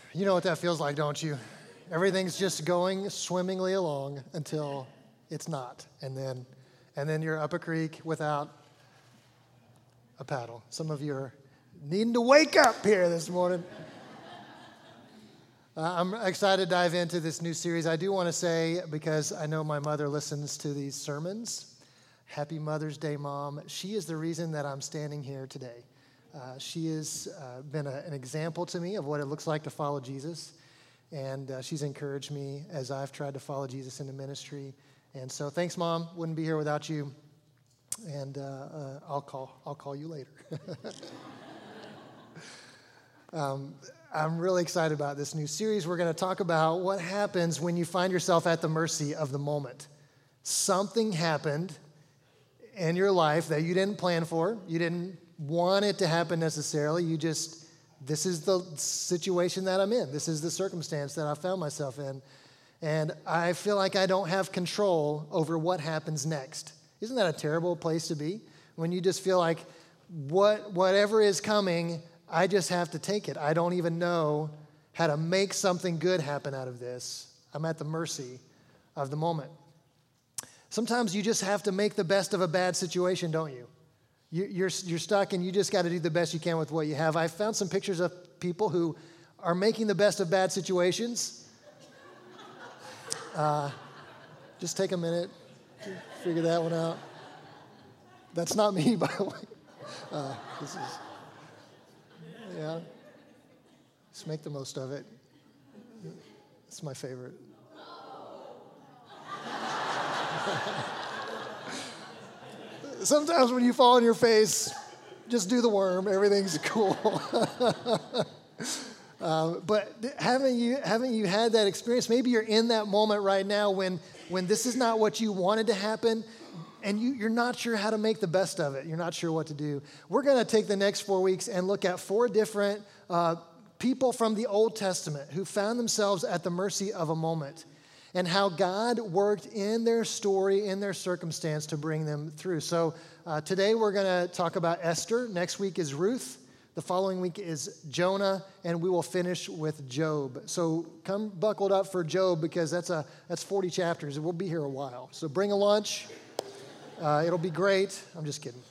You know what that feels like, don't you? Everything's just going swimmingly along until it's not. And then you're up a creek without a paddle. Some of you are needing to wake up here this morning. I'm excited to dive into this new series. I do want to say, because I know my mother listens to these sermons, Happy Mother's Day, Mom. She is the reason that I'm standing here today. She has been an example to me of what it looks like to follow Jesus, and she's encouraged me as I've tried to follow Jesus into ministry. And so thanks, Mom. Wouldn't be here without you, and I'll call you later. I'm really excited about this new series. We're going to talk about what happens when you find yourself at the mercy of the moment. Something happened in your life that you didn't plan for. You didn't want it to happen necessarily. This is the situation that I'm in. This is the circumstance that I found myself in. And I feel like I don't have control over what happens next. Isn't that a terrible place to be? When you just feel like whatever is coming, I just have to take it. I don't even know how to make something good happen out of this. I'm at the mercy of the moment. Sometimes you just have to make the best of a bad situation, don't you? You're stuck and you just got to do the best you can with what you have. I found some pictures of people who are making the best of bad situations. Just take a minute to figure that one out. That's not me, by the way. Just make the most of it. It's my favorite. Sometimes when you fall on your face, just do the worm. Everything's cool. But haven't you had that experience? Maybe you're in that moment right now when this is not what you wanted to happen, and you're not sure how to make the best of it. You're not sure what to do. We're going to take the next 4 weeks and look at 4 different people from the Old Testament who found themselves at the mercy of a moment, and how God worked in their story, in their circumstance to bring them through. So today we're going to talk about Esther. Next week is Ruth. The following week is Jonah, and we will finish with Job. So come buckled up for Job, because that's 40 chapters, and we'll be here a while. So bring a lunch. It'll be great. I'm just kidding.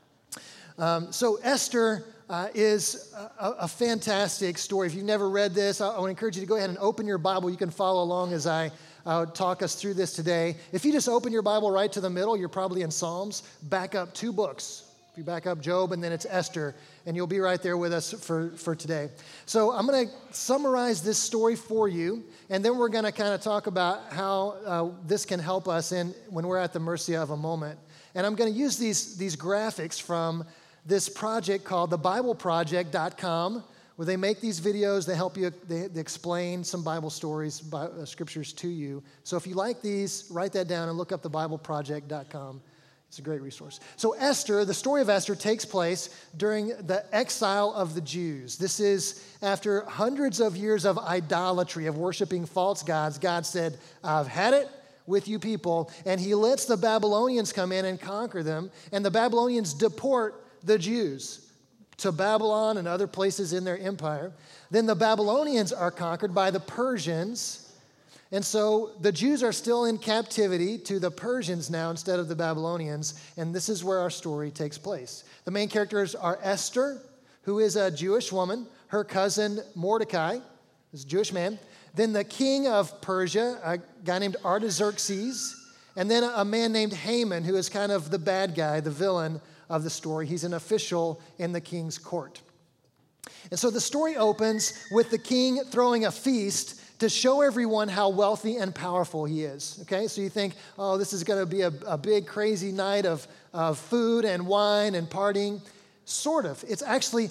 So Esther is a fantastic story. If you've never read this, I want to encourage you to go ahead and open your Bible. You can follow along as I talk us through this today. If you just open your Bible right to the middle, you're probably in Psalms. Back up 2 books. If you back up Job, and then it's Esther, and you'll be right there with us for today. So I'm going to summarize this story for you, and then we're going to kind of talk about how this can help us when we're at the mercy of a moment. And I'm going to use these graphics from this project called thebibleproject.com, where they make these videos. They help you, they explain some Bible stories, scriptures to you. So if you like these, write that down and look up thebibleproject.com. It's a great resource. So Esther, the story of Esther takes place during the exile of the Jews. This is after hundreds of years of idolatry, of worshiping false gods. God said, I've had it with you people. And he lets the Babylonians come in and conquer them. And the Babylonians deport the Jews to Babylon and other places in their empire. Then the Babylonians are conquered by the Persians. And so the Jews are still in captivity to the Persians now instead of the Babylonians, and this is where our story takes place. The main characters are Esther, who is a Jewish woman, her cousin Mordecai, is a Jewish man, then the king of Persia, a guy named Artaxerxes, and then a man named Haman, who is kind of the bad guy, the villain of the story. He's an official in the king's court. And so the story opens with the king throwing a feast to show everyone how wealthy and powerful he is. Okay, so you think, oh, this is going to be a big, crazy night of food and wine and partying. Sort of. It's actually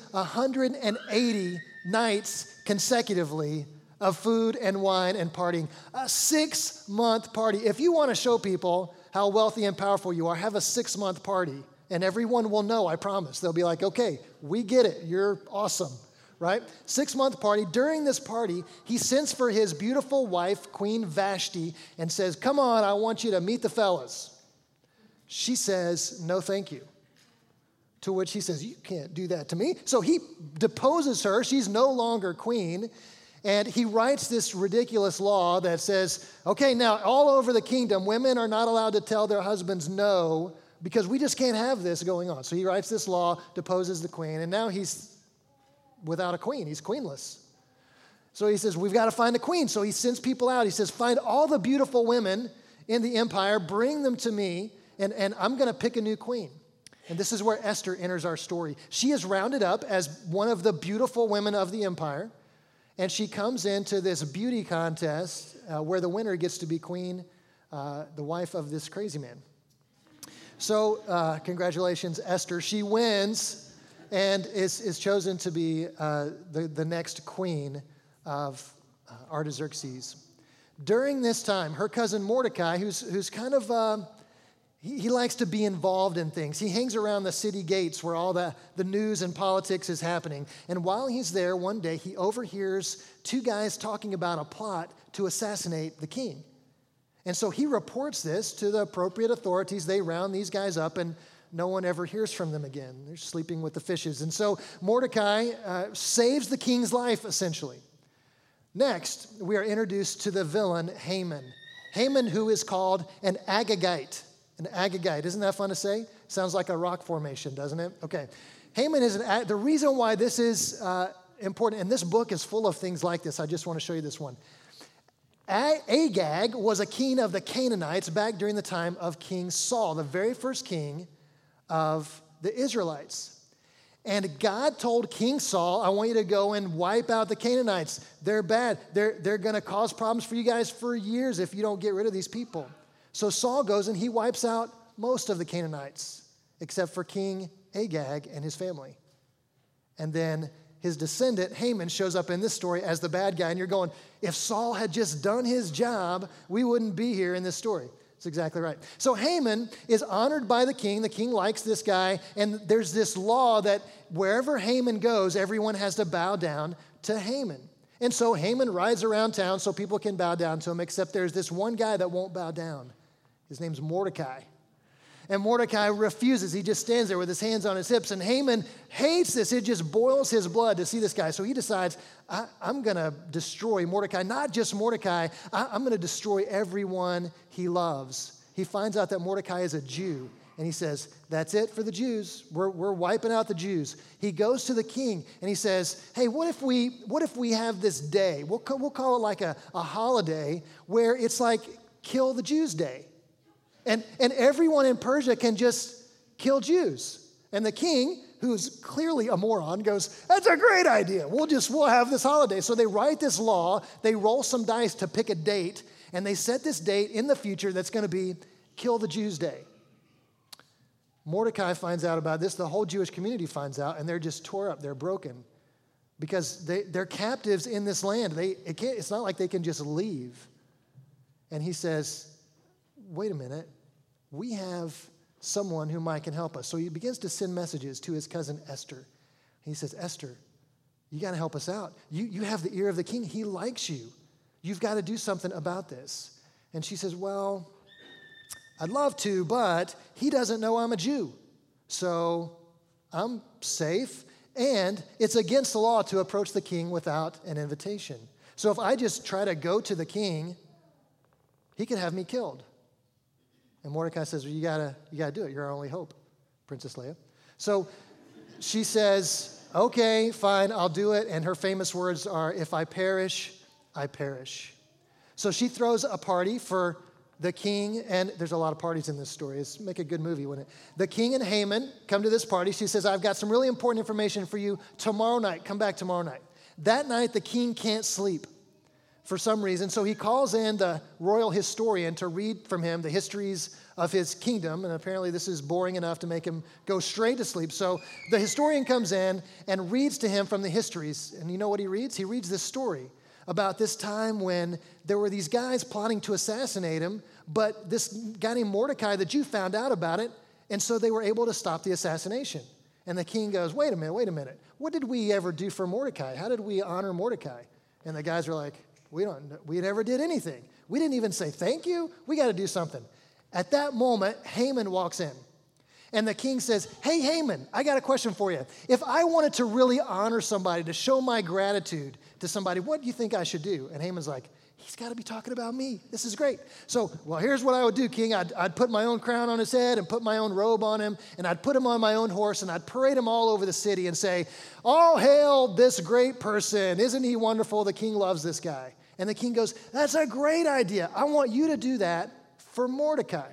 180 nights consecutively of food and wine and partying. A 6-month party. If you want to show people how wealthy and powerful you are, have a 6-month party. And everyone will know, I promise. They'll be like, okay, we get it. You're awesome. Right? 6-month party. During this party, he sends for his beautiful wife, Queen Vashti, and says, come on, I want you to meet the fellas. She says, no, thank you. To which he says, you can't do that to me. So he deposes her. She's no longer queen. And he writes this ridiculous law that says, okay, now all over the kingdom, women are not allowed to tell their husbands no because we just can't have this going on. So he writes this law, deposes the queen, and now he's without a queen. He's queenless. So he says, we've got to find a queen. So he sends people out. He says, find all the beautiful women in the empire, bring them to me, and I'm going to pick a new queen. And this is where Esther enters our story. She is rounded up as one of the beautiful women of the empire. And she comes into this beauty contest where the winner gets to be queen, the wife of this crazy man. So congratulations, Esther. She wins and is chosen to be the next queen of Artaxerxes. During this time, her cousin Mordecai, who's kind of, he likes to be involved in things. He hangs around the city gates where all the news and politics is happening. And while he's there, one day, he overhears two guys talking about a plot to assassinate the king. And so he reports this to the appropriate authorities. They round these guys up, and no one ever hears from them again. They're sleeping with the fishes. And so Mordecai saves the king's life, essentially. Next, we are introduced to the villain, Haman. Haman, who is called an Agagite. An Agagite. Isn't that fun to say? Sounds like a rock formation, doesn't it? Okay. Haman is the reason why this is important, and this book is full of things like this. I just want to show you this one. Agag was a king of the Canaanites back during the time of King Saul, the very first king of the Israelites. And God told King Saul, I want you to go and wipe out the Canaanites. They're bad. They're going to cause problems for you guys for years if you don't get rid of these people. So Saul goes and he wipes out most of the Canaanites, except for King Agag and his family. And then his descendant, Haman, shows up in this story as the bad guy. And you're going, if Saul had just done his job, we wouldn't be here in this story. That's exactly right. So Haman is honored by the king. The king likes this guy. And there's this law that wherever Haman goes, everyone has to bow down to Haman. And so Haman rides around town so people can bow down to him, except there's this one guy that won't bow down. His name's Mordecai. And Mordecai refuses. He just stands there with his hands on his hips. And Haman hates this. It just boils his blood to see this guy. So he decides, I'm going to destroy Mordecai. Not just Mordecai. I'm going to destroy everyone he loves. He finds out that Mordecai is a Jew. And he says, that's it for the Jews. We're wiping out the Jews. He goes to the king and he says, hey, what if we have this day? We'll call it like a holiday where it's like Kill the Jews Day. And everyone in Persia can just kill Jews. And the king, who's clearly a moron, goes, that's a great idea. We'll have this holiday. So they write this law. They roll some dice to pick a date. And they set this date in the future that's going to be Kill the Jews Day. Mordecai finds out about this. The whole Jewish community finds out. And they're just tore up. They're broken. Because they're captives in this land. It's not like they can just leave. And he says, wait a minute, we have someone who might can help us. So he begins to send messages to his cousin Esther. He says, Esther, you got to help us out. You have the ear of the king. He likes you. You've got to do something about this. And she says, well, I'd love to, but he doesn't know I'm a Jew. So I'm safe, and it's against the law to approach the king without an invitation. So if I just try to go to the king, he can have me killed. And Mordecai says, well, you gotta do it. You're our only hope, Princess Leia. So she says, okay, fine, I'll do it. And her famous words are, if I perish, I perish. So she throws a party for the king, and there's a lot of parties in this story. It's make a good movie, wouldn't it? The king and Haman come to this party. She says, I've got some really important information for you tomorrow night. Come back tomorrow night. That night, the king can't sleep for some reason. So he calls in the royal historian to read from him the histories of his kingdom. And apparently this is boring enough to make him go straight to sleep. So the historian comes in and reads to him from the histories. And you know what he reads? He reads this story about this time when there were these guys plotting to assassinate him. But this guy named Mordecai, the Jew, found out about it. And so they were able to stop the assassination. And the king goes, wait a minute. What did we ever do for Mordecai? How did we honor Mordecai? And the guys were like, we never did anything. We didn't even say thank you. We got to do something. At that moment, Haman walks in. And the king says, hey, Haman, I got a question for you. If I wanted to really honor somebody, to show my gratitude to somebody, what do you think I should do? And Haman's like, he's got to be talking about me. This is great. So, well, here's what I would do, king. I'd put my own crown on his head and put my own robe on him, and I'd put him on my own horse, and I'd parade him all over the city and say, all hail this great person. Isn't he wonderful? The king loves this guy. And the king goes, that's a great idea. I want you to do that for Mordecai.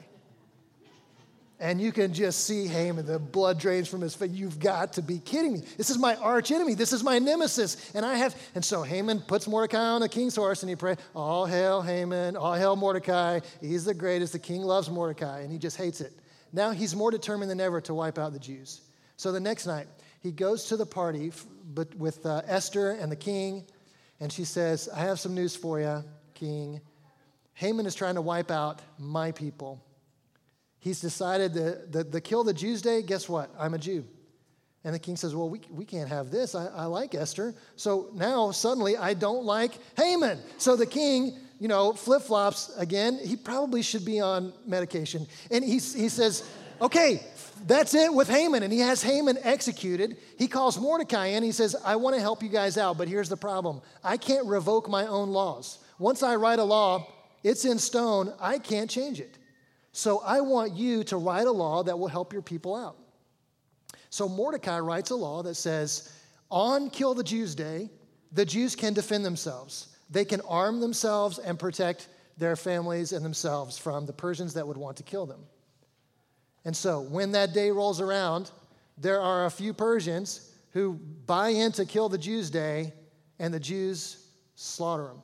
And you can just see Haman, the blood drains from his face. You've got to be kidding me. This is my arch enemy. This is my nemesis. And so Haman puts Mordecai on the king's horse and he prays, all hail Haman, all hail Mordecai. He's the greatest. The king loves Mordecai. And he just hates it. Now he's more determined than ever to wipe out the Jews. So the next night, he goes to the party with Esther and the king. And she says, I have some news for you, king. Haman is trying to wipe out my people. He's decided the kill the Jews day, guess what? I'm a Jew. And the king says, well, we can't have this. I like Esther. So now suddenly I don't like Haman. So the king, flip-flops again. He probably should be on medication. And he says, okay, that's it with Haman. And he has Haman executed. He calls Mordecai in. He says, I want to help you guys out, but here's the problem. I can't revoke my own laws. Once I write a law, it's in stone. I can't change it. So I want you to write a law that will help your people out. So Mordecai writes a law that says, on Kill the Jews Day, the Jews can defend themselves. They can arm themselves and protect their families and themselves from the Persians that would want to kill them. And so when that day rolls around, there are a few Persians who buy into Kill the Jews Day, and the Jews slaughter them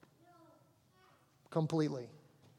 completely.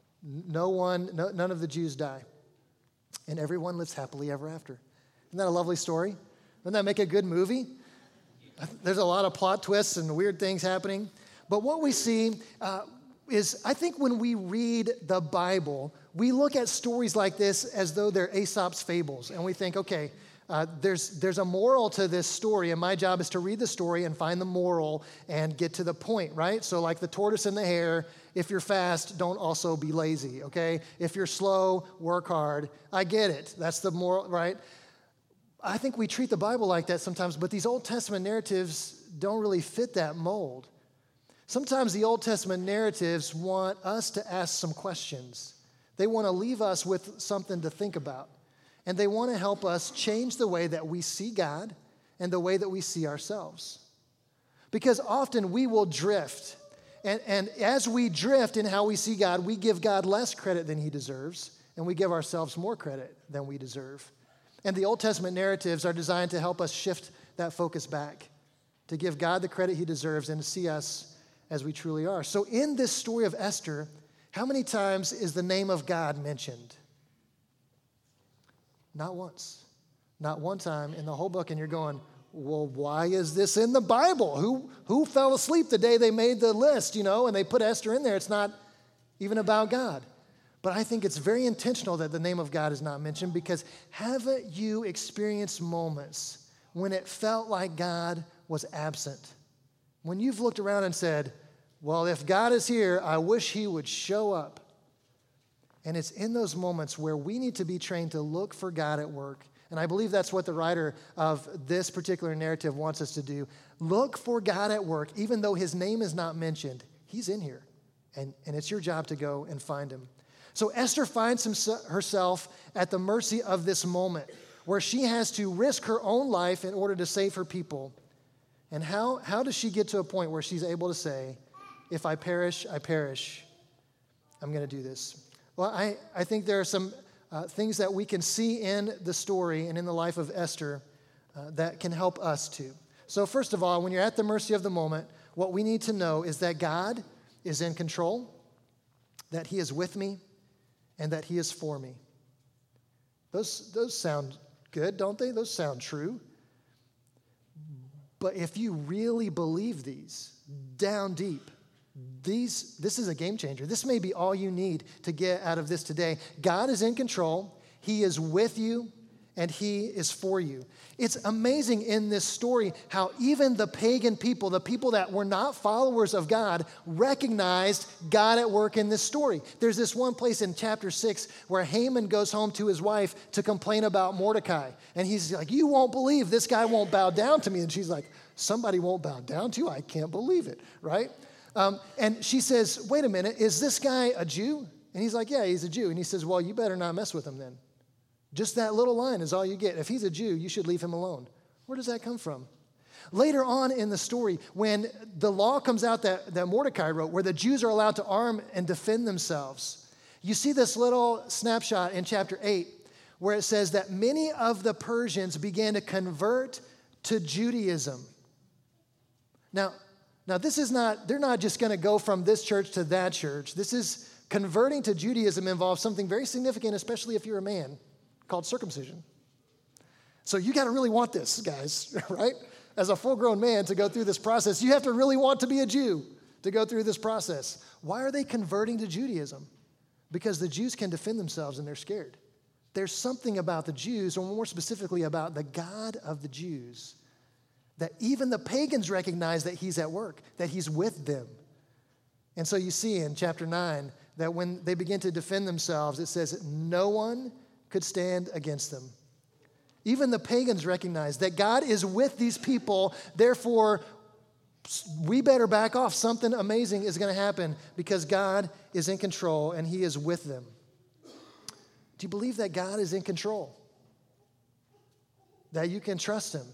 None of the Jews die. And everyone lives happily ever after. Isn't that a lovely story? Doesn't that make a good movie? There's a lot of plot twists and weird things happening. But what we see is, I think when we read the Bible, we look at stories like this as though they're Aesop's fables. And we think, okay, there's a moral to this story, and my job is to read the story and find the moral and get to the point, right? So like the tortoise and the hare, if you're fast, don't also be lazy, okay? If you're slow, work hard. I get it. That's the moral, right? I think we treat the Bible like that sometimes, but these Old Testament narratives don't really fit that mold. Sometimes the Old Testament narratives want us to ask some questions. They want to leave us with something to think about. And they want to help us change the way that we see God and the way that we see ourselves. Because often we will drift. And as we drift in how we see God, we give God less credit than he deserves, and we give ourselves more credit than we deserve. And the Old Testament narratives are designed to help us shift that focus back, to give God the credit he deserves and to see us as we truly are. So in this story of Esther, how many times is the name of God mentioned? Not once. Not one time in the whole book, and you're going, well, why is this in the Bible? Who fell asleep the day they made the list, and they put Esther in there? It's not even about God. But I think it's very intentional that the name of God is not mentioned, because haven't you experienced moments when it felt like God was absent? When you've looked around and said, well, if God is here, I wish he would show up. And it's in those moments where we need to be trained to look for God at work. And I believe that's what the writer of this particular narrative wants us to do. Look for God at work, even though his name is not mentioned. He's in here, and it's your job to go and find him. So Esther finds herself at the mercy of this moment where she has to risk her own life in order to save her people. And how does she get to a point where she's able to say, if I perish, I perish. I'm going to do this. Well, I think there are some things that we can see in the story and in the life of Esther that can help us too. So first of all, when you're at the mercy of the moment, what we need to know is that God is in control, that he is with me, and that he is for me. Those sound good, don't they? Those sound true. But if you really believe these down deep, this is a game changer. This may be all you need to get out of this today. God is in control. He is with you, and he is for you. It's amazing in this story how even the pagan people, the people that were not followers of God, recognized God at work in this story. There's this one place in chapter 6 where Haman goes home to his wife to complain about Mordecai. And he's like, you won't believe this guy won't bow down to me. And she's like, somebody won't bow down to you? I can't believe it, right? And she says, wait a minute, is this guy a Jew? And he's like, yeah, he's a Jew. And he says, well, you better not mess with him then. Just that little line is all you get. If he's a Jew, you should leave him alone. Where does that come from? Later on in the story, when the law comes out that Mordecai wrote, where the Jews are allowed to arm and defend themselves, you see this little snapshot in chapter 8 where it says that many of the Persians began to convert to Judaism. Now this is not, they're not just going to go from this church to that church. This is converting to Judaism involves something very significant, especially if you're a man, called circumcision. So you got to really want this, guys, right? As a full-grown man to go through this process, you have to really want to be a Jew to go through this process. Why are they converting to Judaism? Because the Jews can defend themselves and they're scared. There's something about the Jews, or more specifically about the God of the Jews, that even the pagans recognize that he's at work, that he's with them. And so you see in chapter 9 that when they begin to defend themselves, it says no one could stand against them. Even the pagans recognize that God is with these people, therefore we better back off. Something amazing is going to happen because God is in control and he is with them. Do you believe that God is in control? That you can trust him?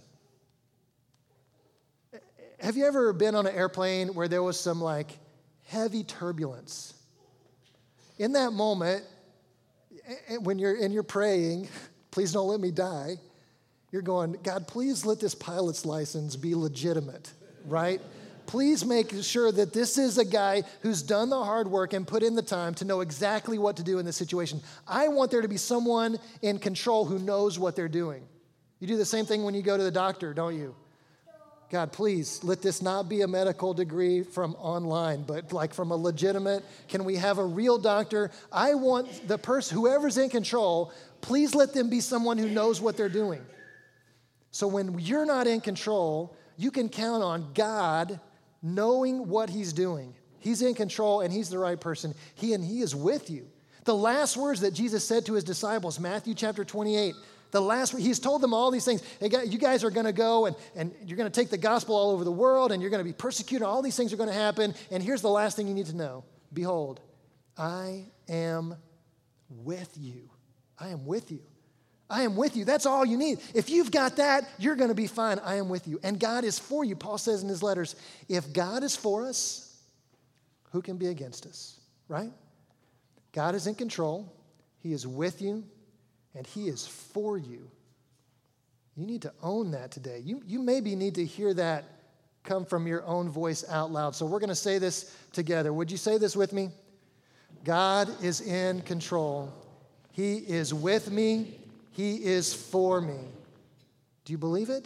Have you ever been on an airplane where there was some like heavy turbulence? In that moment, when you're praying, please don't let me die, you're going, God, please let this pilot's license be legitimate, right? Please make sure that this is a guy who's done the hard work and put in the time to know exactly what to do in this situation. I want there to be someone in control who knows what they're doing. You do the same thing when you go to the doctor, don't you? God, please, let this not be a medical degree from online, but like from a legitimate, can we have a real doctor? I want the person, whoever's in control, please let them be someone who knows what they're doing. So when you're not in control, you can count on God knowing what he's doing. He's in control and he's the right person. He is with you. The last words that Jesus said to his disciples, Matthew chapter 28, he's told them all these things. Hey, you guys are going to go and you're going to take the gospel all over the world and you're going to be persecuted. All these things are going to happen. And here's the last thing you need to know. Behold, I am with you. I am with you. I am with you. That's all you need. If you've got that, you're going to be fine. I am with you. And God is for you. Paul says in his letters, if God is for us, who can be against us? Right? God is in control. He is with you. And he is for you. You need to own that today. You maybe need to hear that come from your own voice out loud. So we're going to say this together. Would you say this with me? God is in control. He is with me. He is for me. Do you believe it?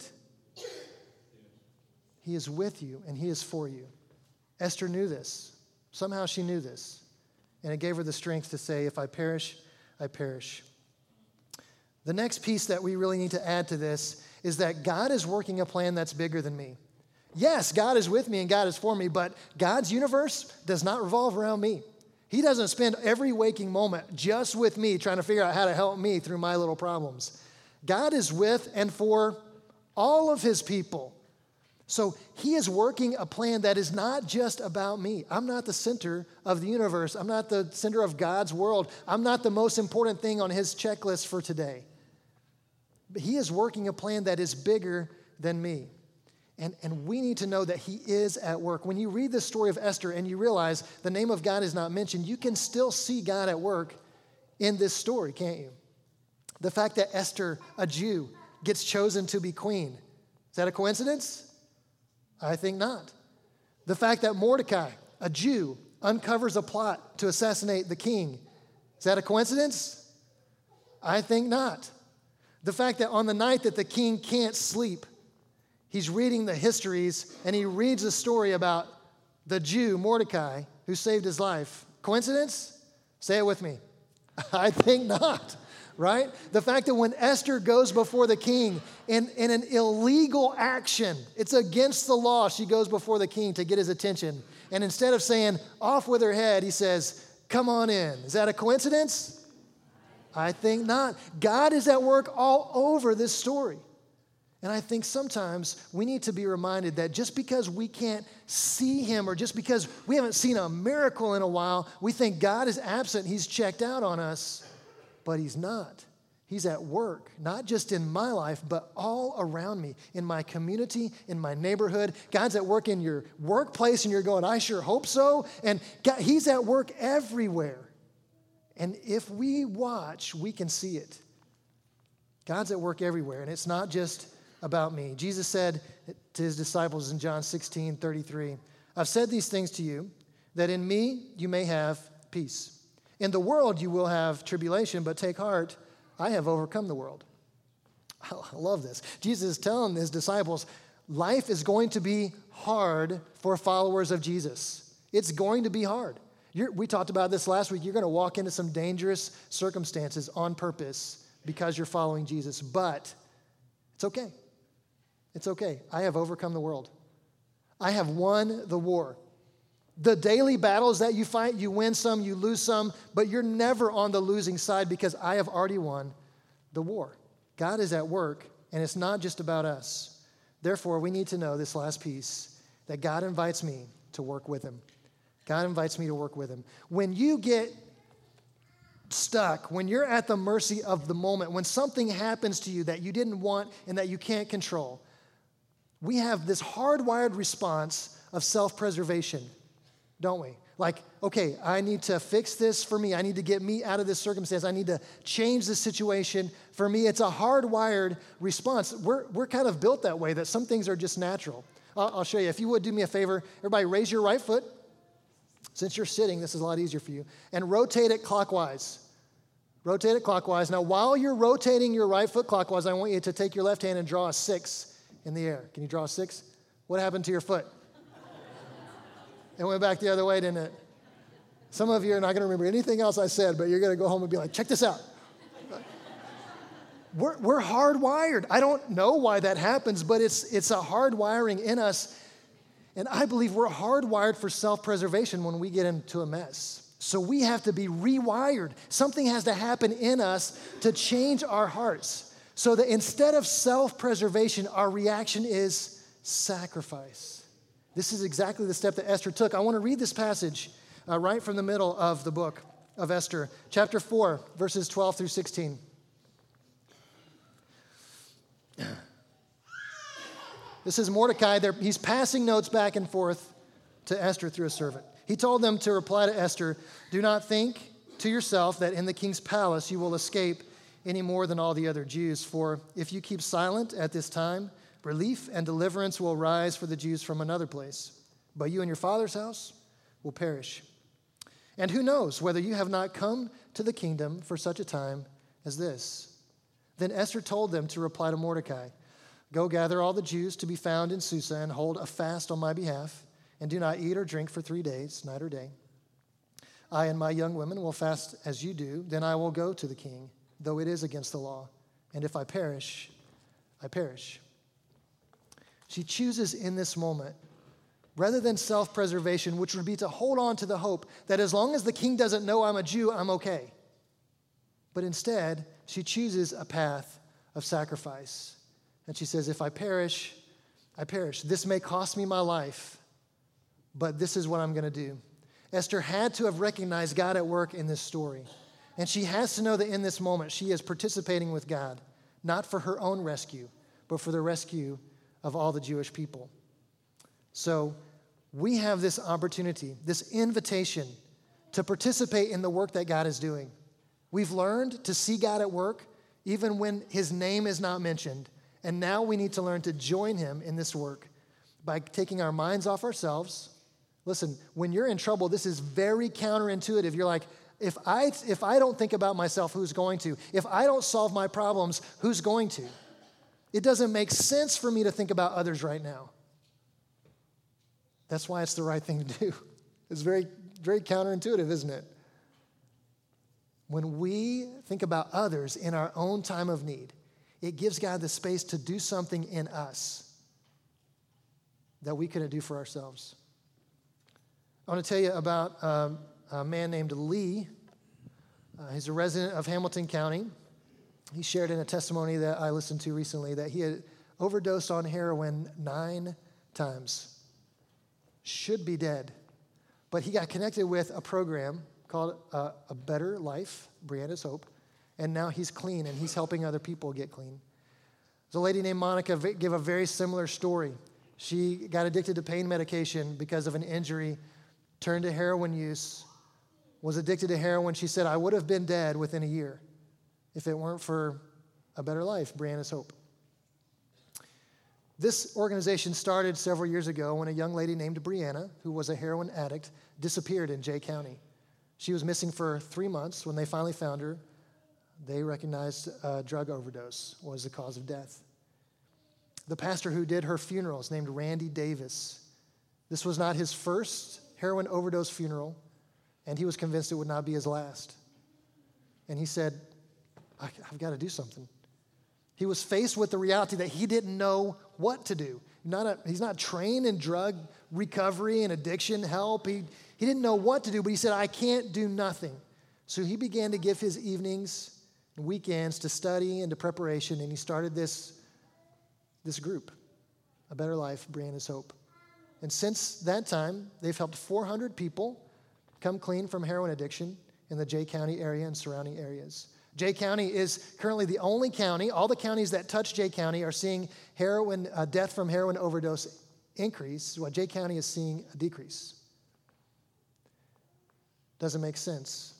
He is with you and he is for you. Esther knew this. Somehow she knew this. And it gave her the strength to say, if I perish, I perish. The next piece that we really need to add to this is that God is working a plan that's bigger than me. Yes, God is with me and God is for me, but God's universe does not revolve around me. He doesn't spend every waking moment just with me trying to figure out how to help me through my little problems. God is with and for all of his people. So he is working a plan that is not just about me. I'm not the center of the universe. I'm not the center of God's world. I'm not the most important thing on his checklist for today. But he is working a plan that is bigger than me. And we need to know that he is at work. When you read the story of Esther and you realize the name of God is not mentioned, you can still see God at work in this story, can't you? The fact that Esther, a Jew, gets chosen to be queen, is that a coincidence? I think not. The fact that Mordecai, a Jew, uncovers a plot to assassinate the king, is that a coincidence? I think not. The fact that on the night that the king can't sleep, he's reading the histories and he reads a story about the Jew, Mordecai, who saved his life. Coincidence? Say it with me. I think not. right? The fact that when Esther goes before the king in an illegal action, it's against the law, she goes before the king to get his attention. And instead of saying, off with her head, he says, come on in. Is that a coincidence? I think not. God is at work all over this story. And I think sometimes we need to be reminded that just because we can't see him or just because we haven't seen a miracle in a while, we think God is absent, he's checked out on us, but he's not. He's at work, not just in my life, but all around me, in my community, in my neighborhood. God's at work in your workplace, and you're going, I sure hope so. And God, he's at work everywhere. And if we watch, we can see it. God's at work everywhere, and it's not just about me. Jesus said to his disciples in John 16:33, I've said these things to you, that in me you may have peace. In the world you will have tribulation, but take heart, I have overcome the world. I love this. Jesus is telling his disciples, life is going to be hard for followers of Jesus. It's going to be hard. We talked about this last week. You're going to walk into some dangerous circumstances on purpose because you're following Jesus. But it's okay. It's okay. I have overcome the world. I have won the war. The daily battles that you fight, you win some, you lose some, but you're never on the losing side because I have already won the war. God is at work, and it's not just about us. Therefore, we need to know this last piece, that God invites me to work with him. God invites me to work with him. When you get stuck, when you're at the mercy of the moment, when something happens to you that you didn't want and that you can't control, we have this hardwired response of self-preservation, don't we? Like, okay, I need to fix this for me. I need to get me out of this circumstance. I need to change this situation. For me, it's a hardwired response. We're kind of built that way, that some things are just natural. I'll show you. If you would do me a favor, everybody raise your right foot. Since you're sitting, this is a lot easier for you. And rotate it clockwise. Rotate it clockwise. Now, while you're rotating your right foot clockwise, I want you to take your left hand and draw a 6 in the air. Can you draw a 6? What happened to your foot? It went back the other way, didn't it? Some of you are not going to remember anything else I said, but you're going to go home and be like, check this out. We're hardwired. I don't know why that happens, but it's a hardwiring in us. And I believe we're hardwired for self-preservation when we get into a mess. So we have to be rewired. Something has to happen in us to change our hearts so that instead of self-preservation, our reaction is sacrifice. This is exactly the step that Esther took. I want to read this passage right from the middle of the book of Esther, chapter 4, verses 12 through 16. This is Mordecai. He's passing notes back and forth to Esther through a servant. He told them to reply to Esther, do not think to yourself that in the king's palace you will escape any more than all the other Jews. For if you keep silent at this time, relief and deliverance will rise for the Jews from another place, but you and your father's house will perish. And who knows whether you have not come to the kingdom for such a time as this? Then Esther told them to reply to Mordecai, go gather all the Jews to be found in Susa and hold a fast on my behalf, and do not eat or drink for 3 days, night or day. I and my young women will fast as you do, then I will go to the king, though it is against the law. And if I perish, I perish. She chooses in this moment, rather than self-preservation, which would be to hold on to the hope that as long as the king doesn't know I'm a Jew, I'm okay. But instead, she chooses a path of sacrifice. And she says, if I perish, I perish. This may cost me my life, but this is what I'm going to do. Esther had to have recognized God at work in this story. And she has to know that in this moment, she is participating with God, not for her own rescue, but for the rescue of all the Jewish people. So we have this opportunity, this invitation to participate in the work that God is doing. We've learned to see God at work even when his name is not mentioned. And now we need to learn to join him in this work by taking our minds off ourselves. Listen, when you're in trouble, this is very counterintuitive. You're like, if I don't think about myself, who's going to? If I don't solve my problems, who's going to? It doesn't make sense for me to think about others right now. That's why it's the right thing to do. It's very, very counterintuitive, isn't it? When we think about others in our own time of need, it gives God the space to do something in us that we couldn't do for ourselves. I want to tell you about a man named Lee. He's a resident of Hamilton County. He shared in a testimony that I listened to recently that he had overdosed on heroin 9 times. Should be dead. But he got connected with a program called A Better Life, Brianna's Hope, and now he's clean and he's helping other people get clean. There's a lady named Monica gave a very similar story. She got addicted to pain medication because of an injury, turned to heroin use, was addicted to heroin. She said, I would have been dead within a year if it weren't for A Better Life, Brianna's Hope. This organization started several years ago when a young lady named Brianna, who was a heroin addict, disappeared in Jay County. She was missing for 3 months. When they finally found her, they recognized a drug overdose was the cause of death. The pastor who did her funeral is named Randy Davis. This was not his first heroin overdose funeral, and he was convinced it would not be his last. And he said, I've got to do something. He was faced with the reality that he didn't know what to do. He's not trained in drug recovery and addiction help. He didn't know what to do, but he said, I can't do nothing. So he began to give his evenings and weekends to study and to preparation, and he started this group, A Better Life, Brianna's Hope. And since that time, they've helped 400 people come clean from heroin addiction in the Jay County area and surrounding areas. Jay County is currently the only county, all the counties that touch Jay County are seeing death from heroin overdose increase, while Jay County is seeing a decrease. Doesn't make sense.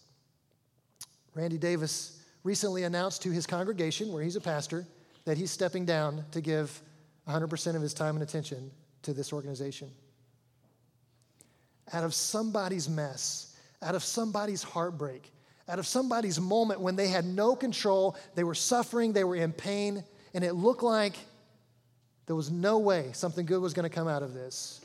Randy Davis recently announced to his congregation, where he's a pastor, that he's stepping down to give 100% of his time and attention to this organization. Out of somebody's mess, out of somebody's heartbreak, out of somebody's moment when they had no control, they were suffering, they were in pain, and it looked like there was no way something good was going to come out of this.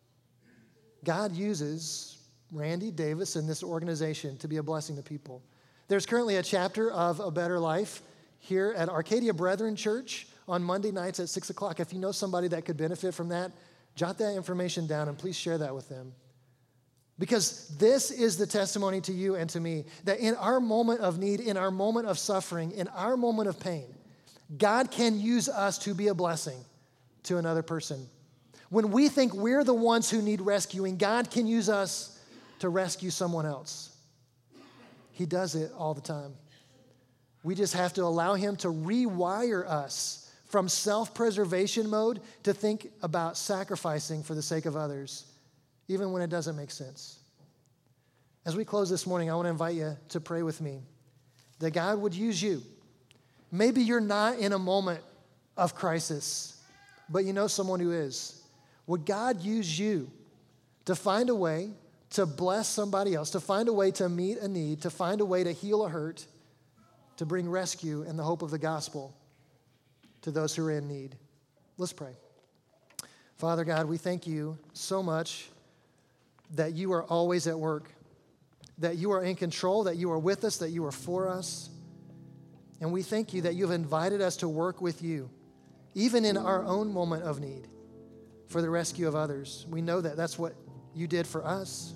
God uses Randy Davis and this organization to be a blessing to people. There's currently a chapter of A Better Life here at Arcadia Brethren Church on Monday nights at 6 o'clock. If you know somebody that could benefit from that, jot that information down and please share that with them. Because this is the testimony to you and to me that in our moment of need, in our moment of suffering, in our moment of pain, God can use us to be a blessing to another person. When we think we're the ones who need rescuing, God can use us to rescue someone else. He does it all the time. We just have to allow him to rewire us from self-preservation mode to think about sacrificing for the sake of others, even when it doesn't make sense. As we close this morning, I want to invite you to pray with me that God would use you. Maybe you're not in a moment of crisis, but you know someone who is. Would God use you to find a way to bless somebody else, to find a way to meet a need, to find a way to heal a hurt, to bring rescue and the hope of the gospel to those who are in need? Let's pray. Father God, we thank you so much that you are always at work, that you are in control, that you are with us, that you are for us. And we thank you that you have invited us to work with you, even in our own moment of need, for the rescue of others. We know that that's what you did for us.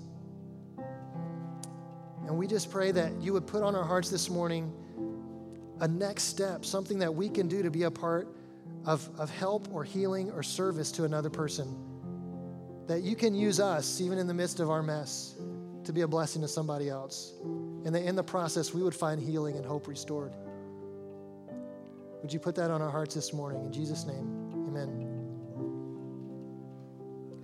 And we just pray that you would put on our hearts this morning a next step, something that we can do to be a part of help or healing or service to another person. That you can use us, even in the midst of our mess, to be a blessing to somebody else. And that in the process, we would find healing and hope restored. Would you put that on our hearts this morning? In Jesus' name, amen.